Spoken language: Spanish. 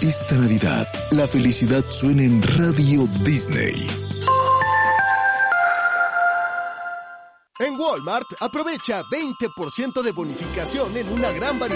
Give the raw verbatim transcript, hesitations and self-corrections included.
Esta Navidad, la felicidad suena en Radio Disney. En Walmart, aprovecha veinte por ciento de bonificación en una gran variedad